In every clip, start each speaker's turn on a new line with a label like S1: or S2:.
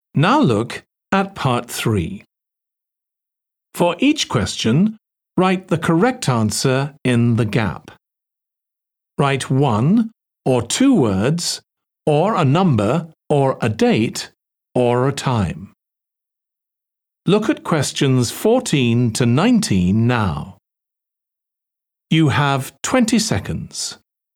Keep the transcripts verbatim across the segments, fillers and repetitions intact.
S1: Now look at part three. For each question, write the correct answer in the gap. Write one or two words, or a number, or a date, or a time. Look at questions fourteen to nineteen now. You have twenty seconds.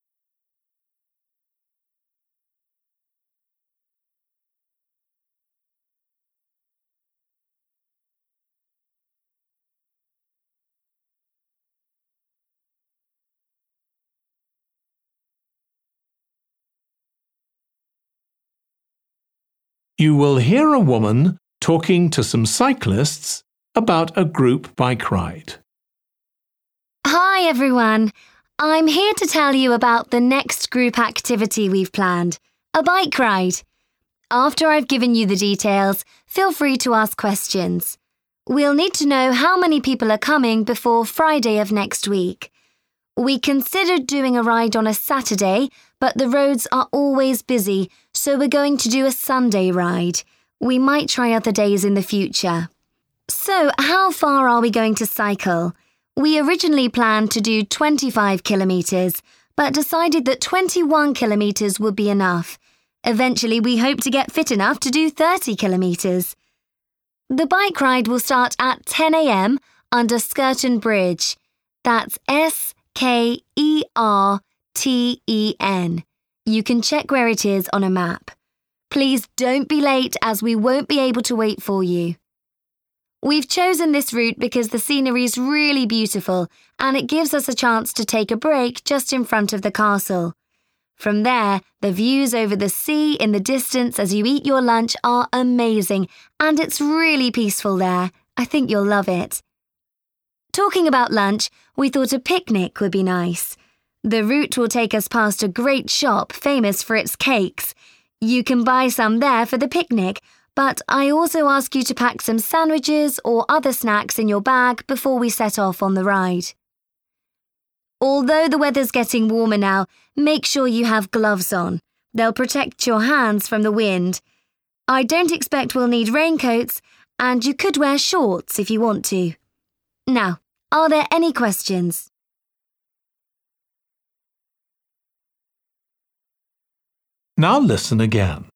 S1: You will hear a woman talking to some cyclists about a group bike ride.
S2: Hi everyone, I'm here to tell you about the next group activity we've planned, a bike ride. After I've given you the details, feel free to ask questions. We'll need to know how many people are coming before Friday of next week. We considered doing a ride on a Saturday, but the roads are always busy, so we're going to do a Sunday ride. We might try other days in the future. So, how far are we going to cycle? We originally planned to do twenty-five kilometres, but decided that twenty-one kilometres would be enough. Eventually, we hope to get fit enough to do thirty kilometres. The bike ride will start at ten a m under Skirton Bridge. That's S K E R T E N. You can check where it is on a map. Please don't be late as we won't be able to wait for you. We've chosen this route because the scenery is really beautiful and it gives us a chance to take a break just in front of the castle. From there, the views over the sea in the distance as you eat your lunch are amazing and it's really peaceful there. I think you'll love it. Talking about lunch, we thought a picnic would be nice. The route will take us past a great shop famous for its cakes. You can buy some there for the picnic, but I also ask you to pack some sandwiches or other snacks in your bag before we set off on the ride. Although the weather's getting warmer now, make sure you have gloves on. They'll protect your hands from the wind. I don't expect we'll need raincoats, and you could wear shorts if you want to. Now, are there any questions?
S1: Now listen again.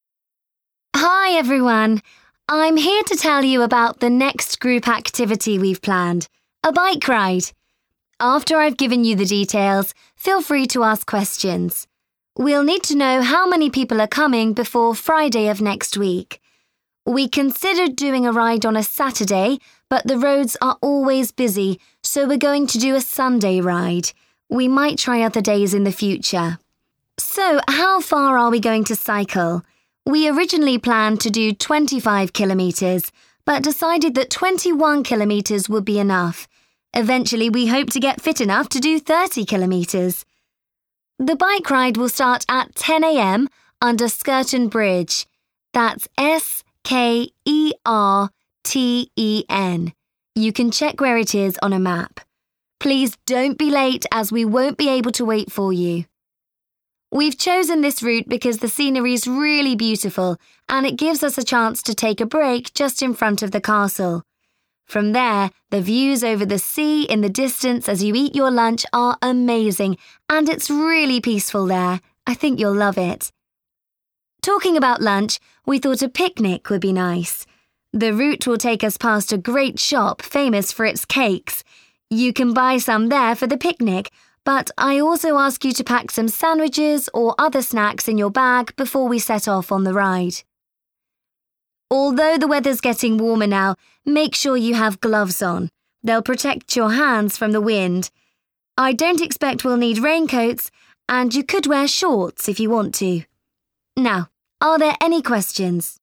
S2: Hi everyone, I'm here to tell you about the next group activity we've planned, a bike ride. After I've given you the details, feel free to ask questions. We'll need to know how many people are coming before Friday of next week. We considered doing a ride on a Saturday, but the roads are always busy, so we're going to do a Sunday ride. We might try other days in the future. So, how far are we going to cycle? We originally planned to do twenty-five kilometres, but decided that twenty-one kilometres would be enough. Eventually, we hope to get fit enough to do thirty kilometres. The bike ride will start at ten a m under Skirton Bridge. That's S K E R T E N. You can check where it is on a map. Please don't be late as we won't be able to wait for you. We've chosen this route because the scenery is really beautiful and it gives us a chance to take a break just in front of the castle. From there, the views over the sea in the distance as you eat your lunch are amazing and it's really peaceful there. I think you'll love it. Talking about lunch, we thought a picnic would be nice. The route will take us past a great shop famous for its cakes. You can buy some there for the picnic, but I also ask you to pack some sandwiches or other snacks in your bag before we set off on the ride. Although the weather's getting warmer now, make sure you have gloves on. They'll protect your hands from the wind. I don't expect we'll need raincoats, and you could wear shorts if you want to. Now, are there any questions?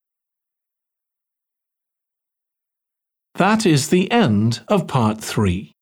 S1: That is the end of part three.